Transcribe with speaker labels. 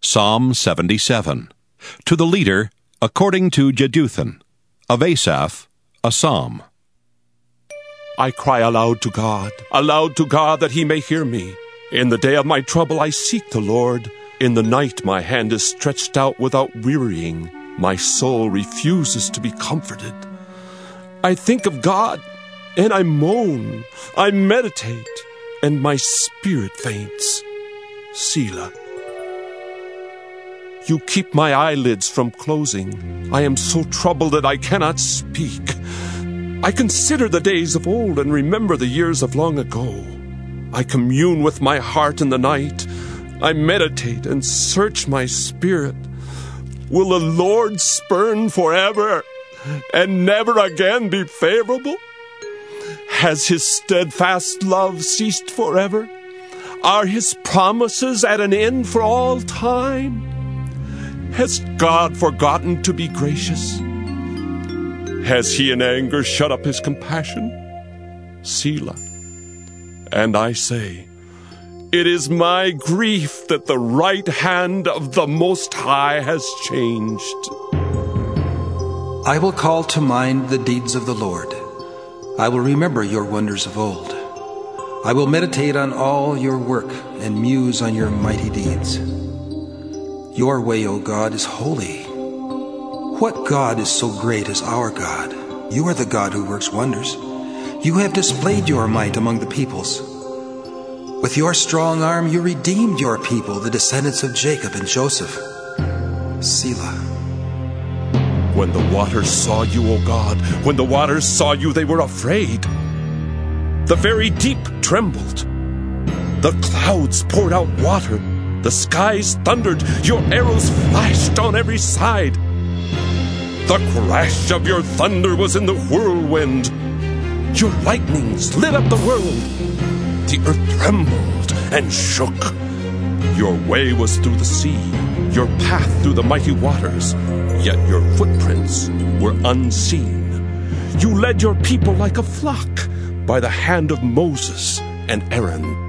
Speaker 1: Psalm 77. To the leader, according to Jeduthun. Of Asaph, a psalm.
Speaker 2: I cry aloud to God that he may hear me. In the day of my trouble I seek the Lord. In the night my hand is stretched out without wearying. My soul refuses to be comforted. I think of God, and I moan. I meditate, and my spirit faints. Selah. You keep my eyelids from closing. I am so troubled that I cannot speak. I consider the days of old and remember the years of long ago. I commune with my heart in the night. I meditate and search my spirit. Will the Lord spurn forever and never again be favorable? Has his steadfast love ceased forever? Are his promises at an end for all time? Has God forgotten to be gracious? Has he in anger shut up his compassion? Selah. And I say, it is my grief that the right hand of the Most High has changed.
Speaker 3: I will call to mind the deeds of the Lord. I will remember your wonders of old. I will meditate on all your work and muse on your mighty deeds. Your way, O God, is holy. What God is so great as our God? You are the God who works wonders. You have displayed your might among the peoples. With your strong arm you redeemed your people, the descendants of Jacob and Joseph. Selah.
Speaker 2: When the waters saw you, O God, when the waters saw you, they were afraid. The very deep trembled. The clouds poured out water. The skies thundered. Your arrows flashed on every side. The crash of your thunder was in the whirlwind. Your lightnings lit up the world. The earth trembled and shook. Your way was through the sea, your path through the mighty waters, yet your footprints were unseen. You led your people like a flock by the hand of Moses and Aaron.